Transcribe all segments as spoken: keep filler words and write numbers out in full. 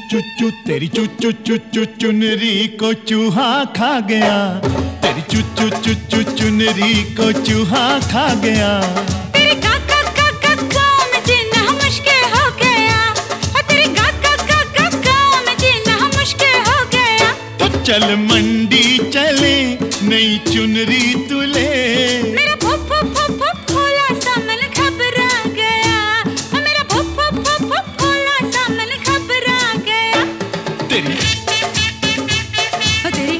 चू चू तेरी चू चू चू चू चुनरी को चूहा खा गया। तेरी चू चू चू चू चुनरी को चूहा खा गया। तेरे गा गा गा गा गा में जीना मुश्किल हो गया। तेरे गा गा गा गा गा में जीना मुश्किल हो गया। तो चल मंडी चले नई चुनरी तू ले। मेरा भूप भूप भूप भूप भोला सा मन घबरा गया। मेरा भूप भूप भूप भूप भोला सा मन घबरा गया। तेरी ओ तेरी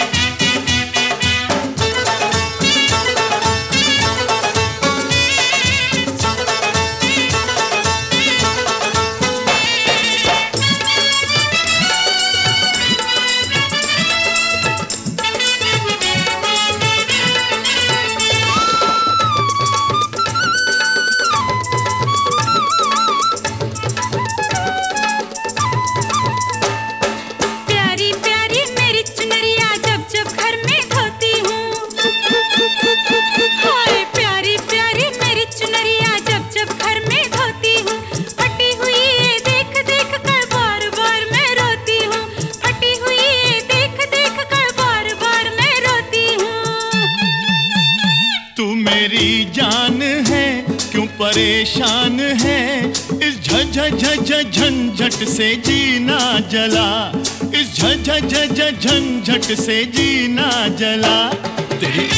मेरी जान है क्यों परेशान है। इस झ झ झ झंझट से जीना जला। इस झ झ झ झंझट से जीना जला। तेरी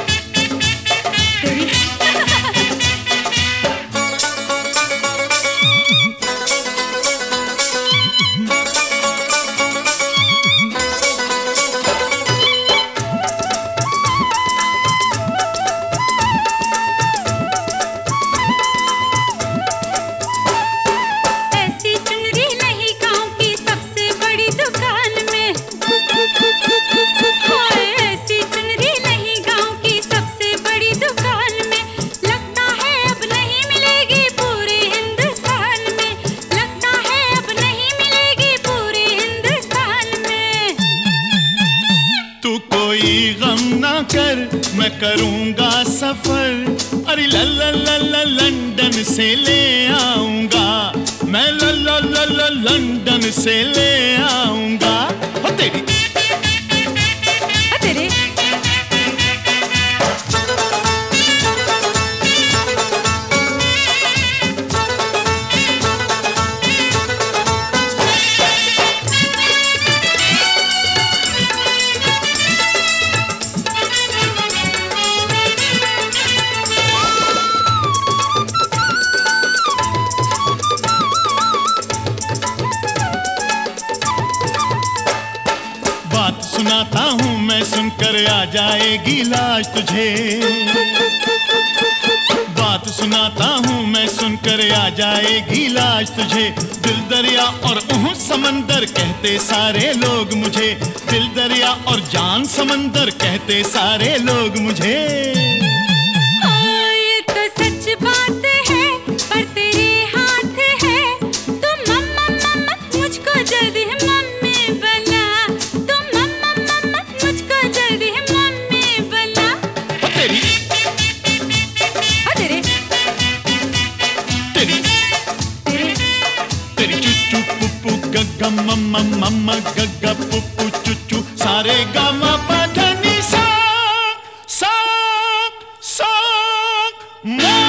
कोई गम ना कर मैं करूंगा सफर। अरे ला ला ला ला लंदन से ले आऊंगा मैं। ला ला ला ला लंदन से ले आऊंगा। हो तेरी ओ तेरी बात सुनाता हूँ मैं सुनकर आ जाएगी लाज तुझे। बात सुनाता हूँ मैं सुनकर आ जाएगी लाज तुझे। दिल दरिया और उह समंदर कहते सारे लोग मुझे। दिल दरिया और जान समंदर कहते सारे लोग मुझे। ये तो सच बात है पर तेरे हाथ है। तुम मम्मा मम्मा मुझको जल्दी मम्मी बना। तुम मम्मा मम्मा मुझको जल्दी मम्मी बना। ओ तेरी ओ तेरी तेरी तेरी तेरी चुचू पुप्पू गग्गा मम्मा मम्मा गग्गा पुप्पू चुचू सारे गामा पा धा नी सा सा सा मा।